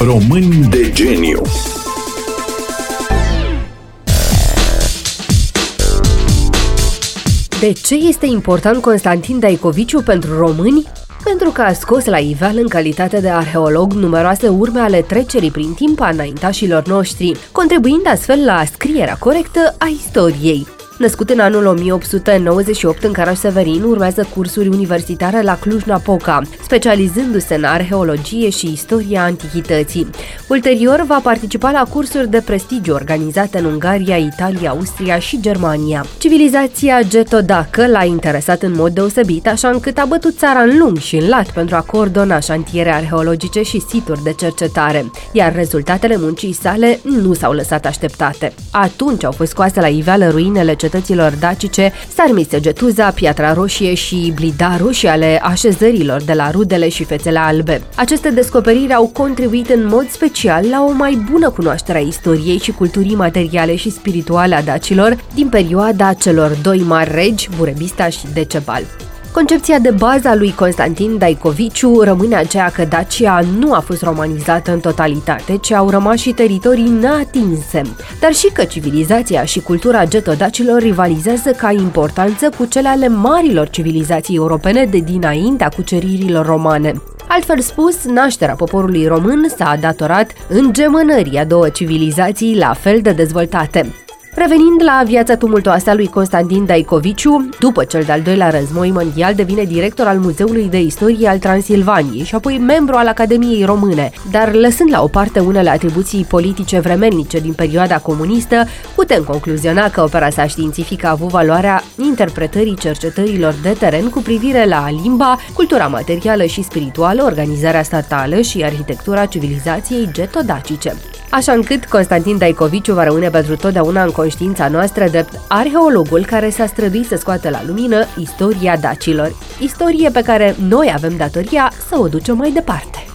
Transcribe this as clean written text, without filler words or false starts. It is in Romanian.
Români de geniu. De ce este important Constantin Daikoviciu pentru români? Pentru că a scos la iveală în calitate de arheolog numeroase urme ale trecerii prin timp a înaintașilor noștri, contribuind astfel la scrierea corectă a istoriei. Născut în anul 1898 în Caraș-Severin, urmează cursuri universitare la Cluj-Napoca, specializându-se în arheologie și istoria antichității. Ulterior, va participa la cursuri de prestigiu organizate în Ungaria, Italia, Austria și Germania. Civilizația getodacă l-a interesat în mod deosebit, așa încât a bătut țara în lung și în lat pentru a coordona șantiere arheologice și situri de cercetare, iar rezultatele muncii sale nu s-au lăsat așteptate. Atunci au fost scoase la iveală ruinele cetăților dacice, Sarmisegetuza, Piatra Roșie și Blidaru și ale așezărilor de la Rudele și Fețele Albe. Aceste descoperiri au contribuit în mod special la o mai bună cunoaștere a istoriei și culturii materiale și spirituale a dacilor din perioada celor doi mari regi, Burebista și Decebal. Concepția de bază a lui Constantin Daikoviciu rămâne aceea că Dacia nu a fost romanizată în totalitate, ci au rămas și teritorii neatinse, dar și că civilizația și cultura getodacilor rivalizează ca importanță cu cele ale marilor civilizații europene de dinaintea cuceririlor romane. Altfel spus, nașterea poporului român s-a datorat îngemănării a două civilizații la fel de dezvoltate. Revenind la viața tumultoasă a lui Constantin Daikoviciu, după cel de-al doilea război mondial devine director al Muzeului de Istorie al Transilvaniei și apoi membru al Academiei Române, dar lăsând la o parte unele atribuții politice vremelnice din perioada comunistă, putem concluziona că opera sa științifică a avut valoarea interpretării cercetărilor de teren cu privire la limba, cultura materială și spirituală, organizarea statală și arhitectura civilizației getodacice. Așa încât Constantin Daikoviciu va rămâne pentru totdeauna în conștiința noastră drept arheologul care s-a străduit să scoată la lumină istoria dacilor, istorie pe care noi avem datoria să o ducem mai departe.